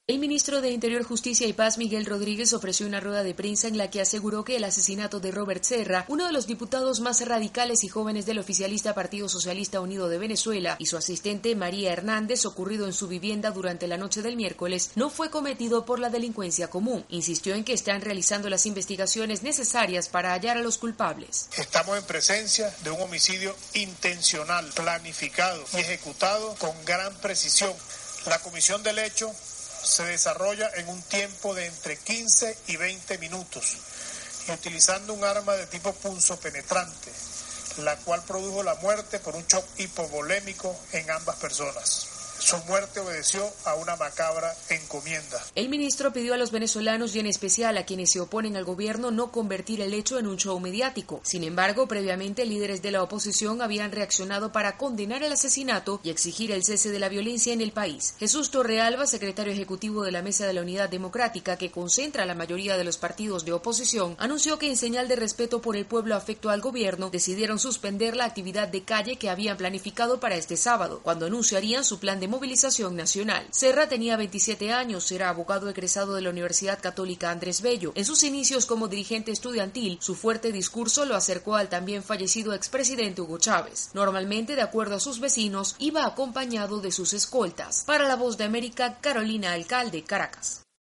El ministro de Interior, Justicia y Paz, Miguel Rodríguez, ofreció una rueda de prensa en la que aseguró que el asesinato de Robert Serra, uno de los diputados más radicales y jóvenes del oficialista Partido Socialista Unido de Venezuela, y su asistente María Hernández, ocurrido en su vivienda durante la noche del miércoles, no fue cometido por la delincuencia común. Insistió en que están realizando las investigaciones necesarias para hallar a los culpables. Estamos en presencia de un homicidio intencional, planificado y ejecutado con gran precisión. La comisión del hecho se desarrolla en un tiempo de entre 15 y 20 minutos y utilizando un arma de tipo punzopenetrante, la cual produjo la muerte por un shock hipovolémico en ambas personas. Su muerte obedeció a una macabra encomienda. El ministro pidió a los venezolanos y en especial a quienes se oponen al gobierno no convertir el hecho en un show mediático. Sin embargo, previamente líderes de la oposición habían reaccionado para condenar el asesinato y exigir el cese de la violencia en el país. Jesús Torrealba, secretario ejecutivo de la Mesa de la Unidad Democrática, que concentra a la mayoría de los partidos de oposición, anunció que en señal de respeto por el pueblo afecto al gobierno, decidieron suspender la actividad de calle que habían planificado para este sábado, cuando anunciarían su plan de movilización nacional. Serra tenía 27 años, era abogado egresado de la Universidad Católica Andrés Bello. En sus inicios como dirigente estudiantil, su fuerte discurso lo acercó al también fallecido expresidente Hugo Chávez. Normalmente, de acuerdo a sus vecinos, iba acompañado de sus escoltas. Para La Voz de América, Carolina Alcalde, Caracas.